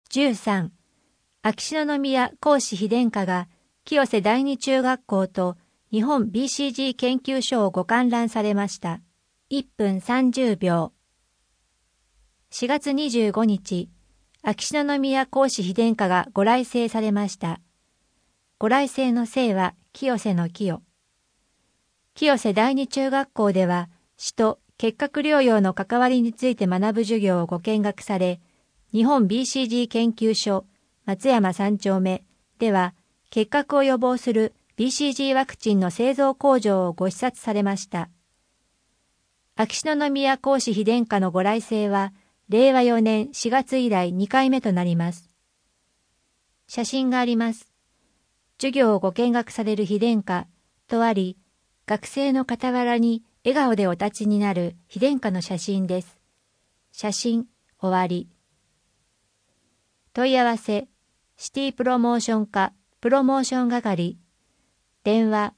13、秋篠宮皇嗣妃殿下が清瀬第二中学校と日本 BCG 研究所をご観覧されました。1分30秒。4月25日、秋篠宮皇嗣妃殿下がご来征されました。ご来征の征は清瀬の清。清瀬第二中学校では、死と結核療養の関わりについて学ぶ授業をご見学され、日本 BCG 研究所松山3丁目では、結核を予防する BCG ワクチンの製造工場をご視察されました。秋篠宮皇嗣妃殿下のご来征は、令和4年4月以来2回目となります。写真があります。授業をご見学される妃殿下とあり、学生の傍らに笑顔でお立ちになる妃殿下の写真です。写真終わり。問い合わせ、シティプロモーション課プロモーション係、電話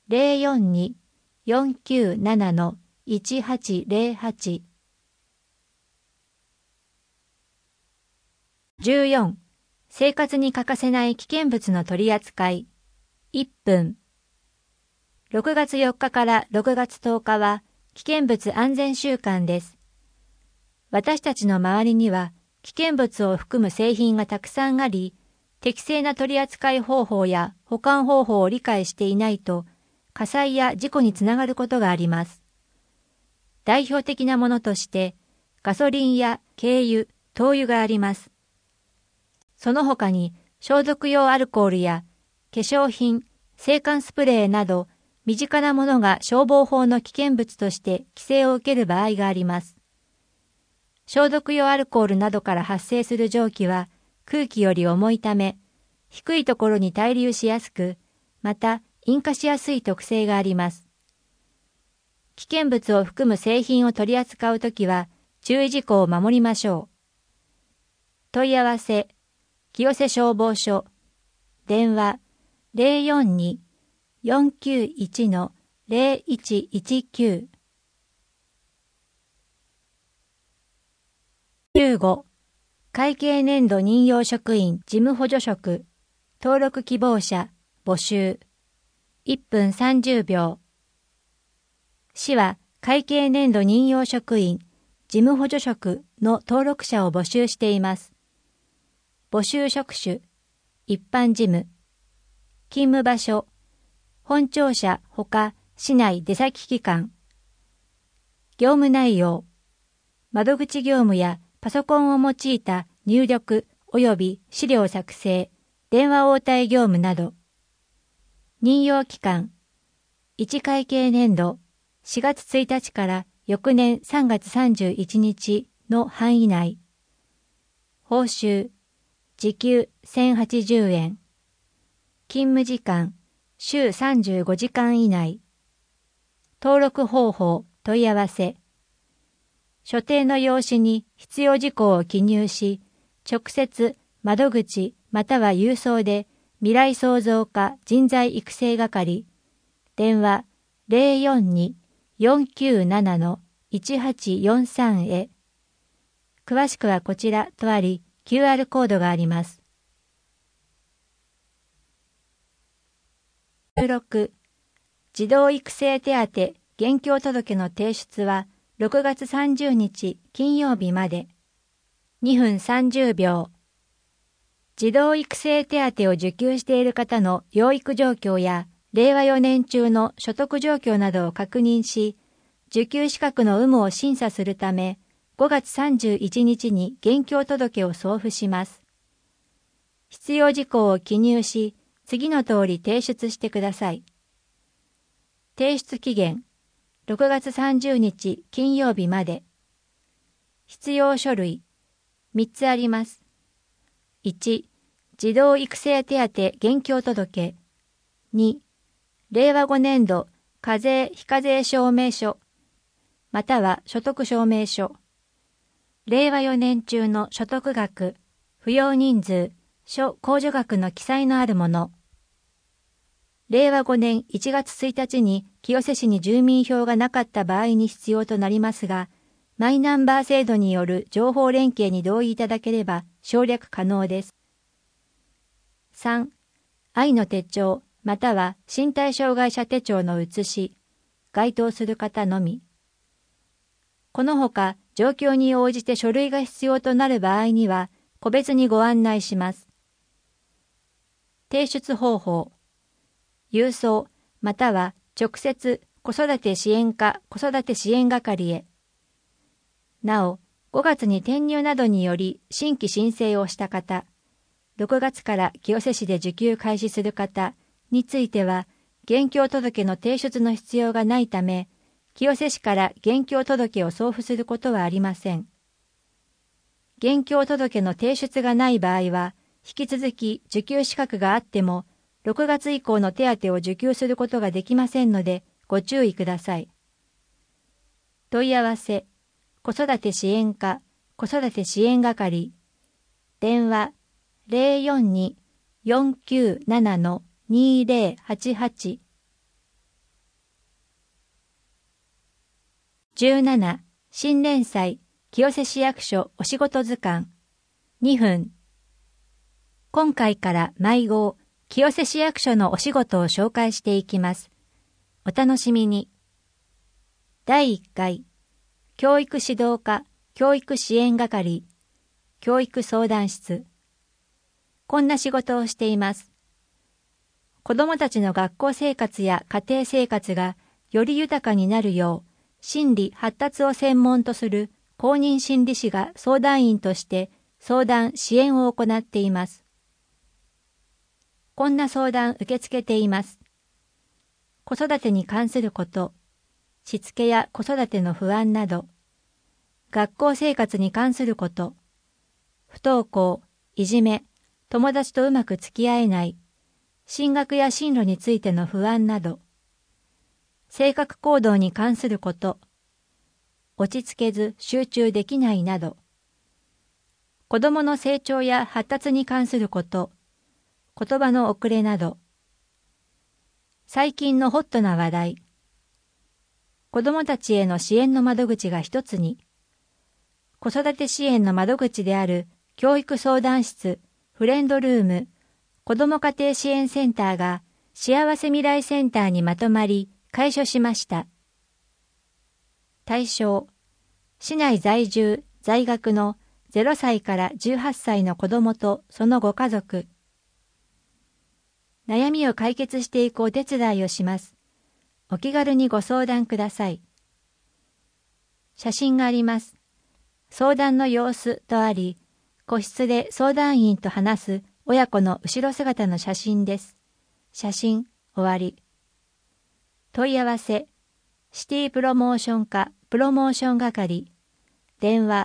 042-497-1808。14、生活に欠かせない危険物の取り扱い。1分。6月4日から6月10日は危険物安全週間です。私たちの周りには危険物を含む製品がたくさんあり、適正な取り扱い方法や保管方法を理解していないと火災や事故につながることがあります。代表的なものとしてガソリンや軽油、灯油があります。その他に消毒用アルコールや化粧品、制汗スプレーなど身近なものが消防法の危険物として規制を受ける場合があります。消毒用アルコールなどから発生する蒸気は空気より重いため、低いところに滞留しやすく、また引火しやすい特性があります。危険物を含む製品を取り扱うときは注意事項を守りましょう。問い合わせ、清瀬消防署、電話042-491-0119。15、会計年度任用職員事務補助職、登録希望者、募集。1分30秒。市は会計年度任用職員事務補助職の登録者を募集しています。募集職種、一般事務。勤務場所、本庁舎ほか市内出先機関。業務内容、窓口業務やパソコンを用いた入力及び資料作成、電話応対業務など。任用期間、1会計年度4月1日から翌年3月31日の範囲内。報酬、時給1080円。勤務時間、週35時間以内。登録方法、問い合わせ。所定の用紙に必要事項を記入し、直接窓口または郵送で未来創造課人材育成係、電話042-497-1843へ。詳しくはこちらとあり、QR コードがあります。16、児童育成手当現況届の提出は6月30日金曜日まで。2分30秒。児童育成手当を受給している方の養育状況や令和4年中の所得状況などを確認し、受給資格の有無を審査するため、5月31日に現況届を送付します。必要事項を記入し、次の通り提出してください。提出期限、6月30日金曜日まで。必要書類、3つあります。1、児童育成手当現況届。2、令和5年度課税非課税証明書、または所得証明書。令和4年中の所得額、扶養人数、諸控除額の記載のあるもの。令和5年1月1日に清瀬市に住民票がなかった場合に必要となりますが、 マイナンバー制度による情報連携に同意いただければ省略可能です。3. 愛の手帳または身体障害者手帳の写し、該当する方のみ。このほか、状況に応じて書類が必要となる場合には、個別にご案内します。提出方法。郵送、または直接子育て支援課子育て支援係へ。なお、5月に転入などにより新規申請をした方、6月から清瀬市で受給開始する方については、現況届の提出の必要がないため、清瀬市から現況届を送付することはありません。現況届の提出がない場合は、引き続き受給資格があっても、6月以降の手当を受給することができませんので、ご注意ください。問い合わせ、子育て支援課、子育て支援係、電話042-497-2088 17. 新連載清瀬市役所お仕事図鑑2分。今回から毎号清瀬市役所のお仕事を紹介していきます。お楽しみに。第1回教育指導課教育支援係教育相談室。こんな仕事をしています。子どもたちの学校生活や家庭生活がより豊かになるよう、心理発達を専門とする公認心理師が相談員として相談・支援を行っています。こんな相談受け付けています。子育てに関すること、しつけや子育ての不安など、学校生活に関すること、不登校、いじめ、友達とうまく付き合えない、進学や進路についての不安など、性格行動に関すること、落ち着けず集中できないなど、子どもの成長や発達に関すること、言葉の遅れなど、最近のホットな話題、子どもたちへの支援の窓口が一つに、子育て支援の窓口である教育相談室、フレンドルーム、子ども家庭支援センターが幸せ未来センターにまとまり、開所しました。対象、市内在住、在学の0歳から18歳の子どもとそのご家族。悩みを解決していくお手伝いをします。お気軽にご相談ください。写真があります。相談の様子とあり、個室で相談員と話す親子の後ろ姿の写真です。写真、終わり。問い合わせ、シティプロモーション課プロモーション係、電話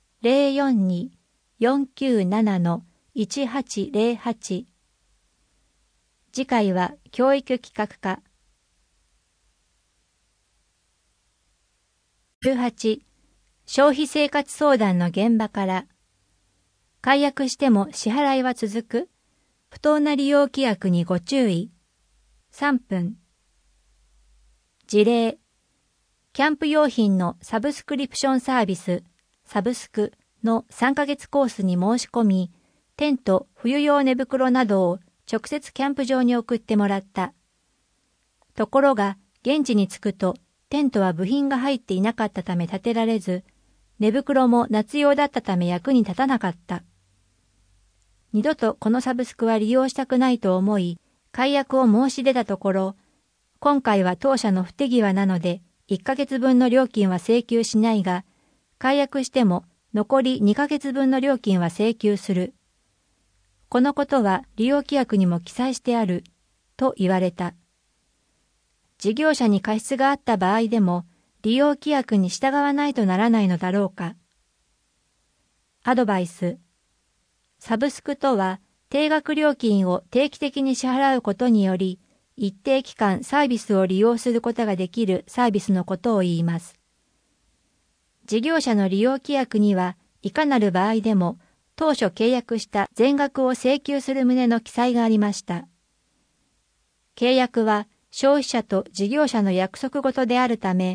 042-497-1808。次回は教育企画課。18. 消費生活相談の現場から。解約しても支払いは続く？不当な利用規約にご注意。3分。事例。キャンプ用品のサブスクリプションサービス、サブスクの3ヶ月コースに申し込み、テント、冬用寝袋などを直接キャンプ場に送ってもらった。ところが、現地に着くと、テントは部品が入っていなかったため建てられず、寝袋も夏用だったため役に立たなかった。二度とこのサブスクは利用したくないと思い、解約を申し出たところ、今回は当社の不手際なので、1ヶ月分の料金は請求しないが、解約しても残り2ヶ月分の料金は請求する。このことは利用規約にも記載してある、と言われた。事業者に過失があった場合でも、利用規約に従わないとならないのだろうか。アドバイス。サブスクとは、定額料金を定期的に支払うことにより、一定期間サービスを利用することができるサービスのことを言います。事業者の利用規約には、いかなる場合でも、当初契約した全額を請求する旨の記載がありました。契約は消費者と事業者の約束事であるため、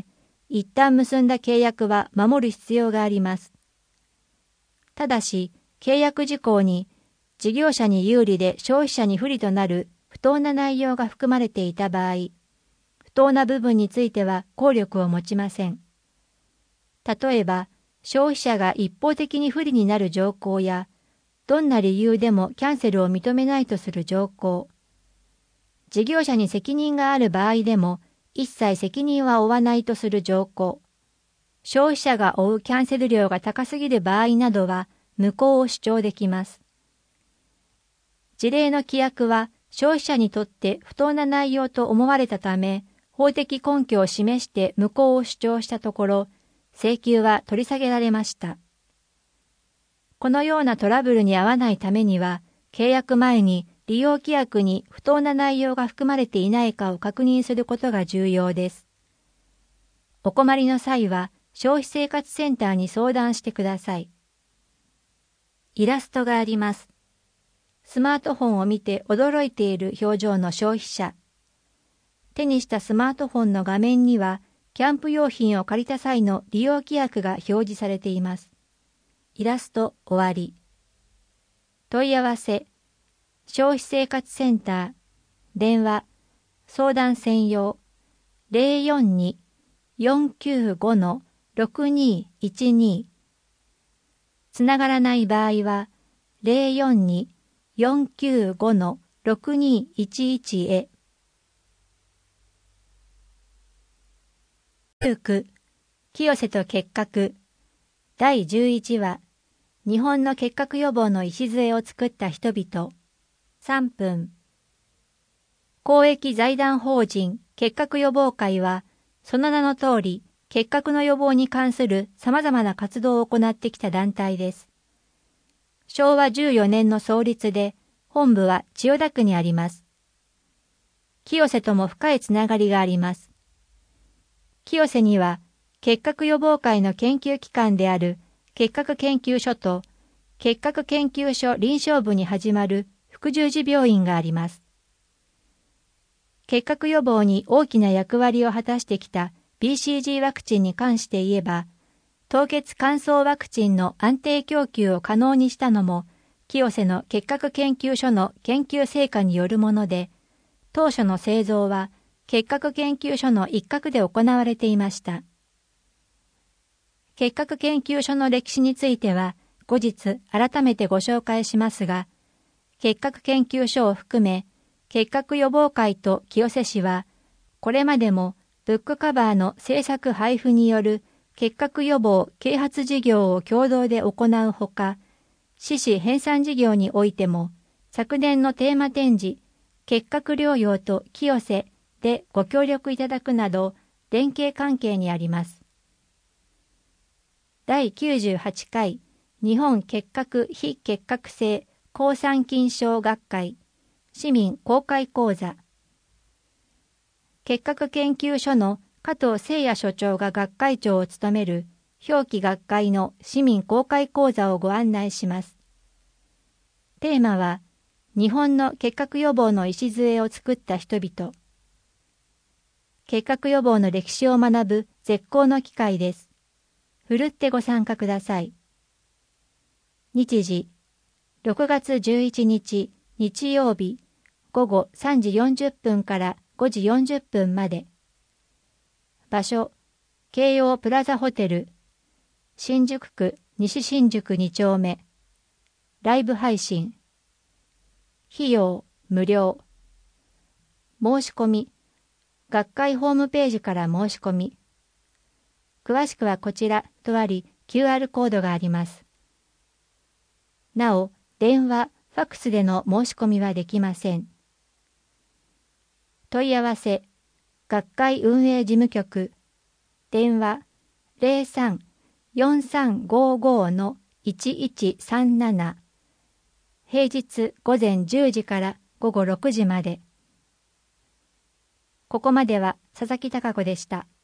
一旦結んだ契約は守る必要があります。ただし、契約事項に事業者に有利で消費者に不利となる不当な内容が含まれていた場合、不当な部分については効力を持ちません。例えば、消費者が一方的に不利になる条項や、どんな理由でもキャンセルを認めないとする条項、事業者に責任がある場合でも一切責任は負わないとする条項、消費者が負うキャンセル料が高すぎる場合などは無効を主張できます。事例の規約は消費者にとって不当な内容と思われたため、法的根拠を示して無効を主張したところ、請求は取り下げられました。このようなトラブルに遭わないためには、契約前に利用規約に不当な内容が含まれていないかを確認することが重要です。お困りの際は、消費生活センターに相談してください。イラストがあります。スマートフォンを見て驚いている表情の消費者。手にしたスマートフォンの画面には、キャンプ用品を借りた際の利用規約が表示されています。イラスト終わり。問い合わせ、消費生活センター、電話、相談専用、042-495-6212。つながらない場合は、042-495-6211へ。9、清瀬と結核。第11話、日本の結核予防の礎を作った人々。3分。公益財団法人結核予防会は、その名の通り、結核の予防に関する様々な活動を行ってきた団体です。昭和14年の創立で、本部は千代田区にあります。清瀬とも深いつながりがあります。清瀬には、結核予防会の研究機関である結核研究所と、結核研究所臨床部に始まる副十字病院があります。結核予防に大きな役割を果たしてきた BCG ワクチンに関して言えば、凍結乾燥ワクチンの安定供給を可能にしたのも、清瀬の結核研究所の研究成果によるもので、当初の製造は結核研究所の一角で行われていました。結核研究所の歴史については、後日改めてご紹介しますが、結核研究所を含め、結核予防会と清瀬市は、これまでもブックカバーの制作配布による結核予防啓発事業を共同で行うほか、市史編纂事業においても、昨年のテーマ展示、結核療養と清瀬でご協力いただくなど、連携関係にあります。第98回日本結核非結核性抗酸菌症学会市民公開講座。結核研究所の加藤誠也所長が学会長を務める表記学会の市民公開講座をご案内します。テーマは、日本の結核予防の礎を作った人々。結核予防の歴史を学ぶ絶好の機会です。ふるってご参加ください。日時、6月11日日曜日午後3時40分から5時40分まで。場所、京王プラザホテル、新宿区西新宿2丁目。ライブ配信。費用無料。申し込み、学会ホームページから申し込み。詳しくはこちらとあり QR コードがあります。なお、電話、ファックスでの申し込みはできません。問い合わせ、学会運営事務局、電話03-4355-1137、平日午前10時から午後6時まで。ここまでは佐々木貴子でした。